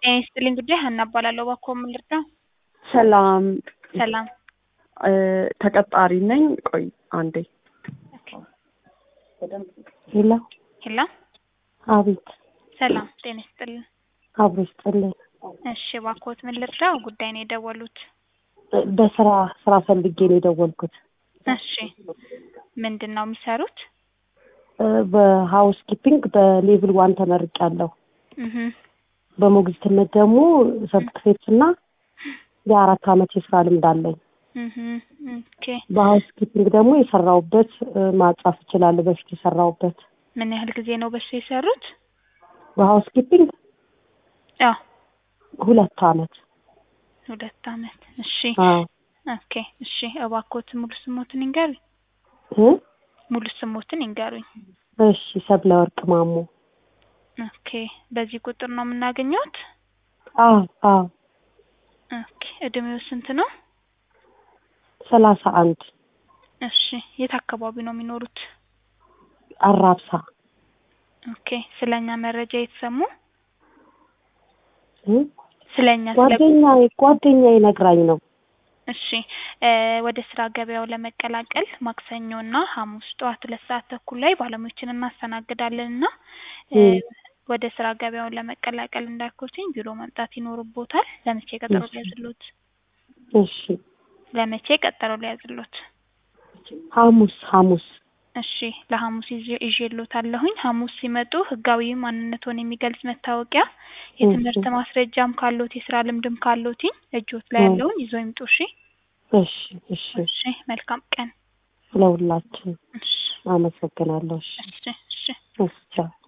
ይስጥልኝ ጉዳይ ሀና እባላለሁ። እባክዎ ምን ልርዳ? ሰላም ሰላም። ተቀጣሪ ነኝ። ቆይ አንዴ። ሄሎ ሄሎ። አቤት። ሰላም ጤና ይስጥልኝ። አብሮ ይስጥልኝ። እሺ እባክዎት ምን ልርዳ? ጉዳይ ነው የደወሉት? ስራ ፈልጌ ነው የደወልኩት። እሺ ምንድነው የሚሰሩት? በሃውስ ኪፒንግ በሌቭል 1 ተመርቄያለሁ። በሞግዚትነት ደግሞ ሰርቲፊኬት እና የ4 አመት የስራ ልምድ አለኝ። ኦኬ። በሃውስ ኪፒንግ ደግሞ የሰራሁበት ማጻፍ እችላለሁ። በፊት የሰራሁበት። ምን ያህል ጊዜ ነው በሱ የሰሩት? በሃውስ ኪፒንግ አዎ 2 አመት። 2 አመት። እሺ ኦኬ። እሺ እባክዎት ሙሉ ስሞትን ይንገሩኝ። ሙሉ ስሞትን ይንገሩኝ። እሺ ሰብለ ወርቅ ማሞ። ኦኬ። በዚህ ቁጥር ነው የምናገኘውት? አዎ። ኦኬ። እድሜው ስንት ነው? 31። እሺ የት አካባቢ ነው የሚኖሩት? አራብሳ። ኦኬ። ስለኛ መረጃ የተሰሙ? ስለኛ ጓደኛዬ ነግራኝ ነው። እሺ ወደ ስራ ገበያው ለመቀላቀል ማክሰኞና ሐሙስ ጠዋት 2 ሰዓት ተኩል ላይ ባለሙያዎችን እናስተናግዳለንና ወደ ስራ ገበያውን ለመቀላቀል እንዳልኩትኝ ቢሮ መምጣት ይኖርቦታል። ለመቼ ቀጠሮ ሊያዝልዎት? እሺ ለመቼ ቀጠሮ ሊያዝልዎት? ሐሙስ። እሺ ለሐሙስ ይዤልዎታለሁኝ። ሐሙስ ሲመጡ ህጋዊ ማንነትዎን የሚገልጽ መታወቂያ፣ የትምህርት ማስረጃም ካለዎት የስራ ልምድም ካለዎትኝ እጆት ላይ ያለውን ይዘው ይምጡ። እሺ። እሺ መልካም ቀን ለሁላችን። እሺ አመሰግናለሁ። እሺ። እሺ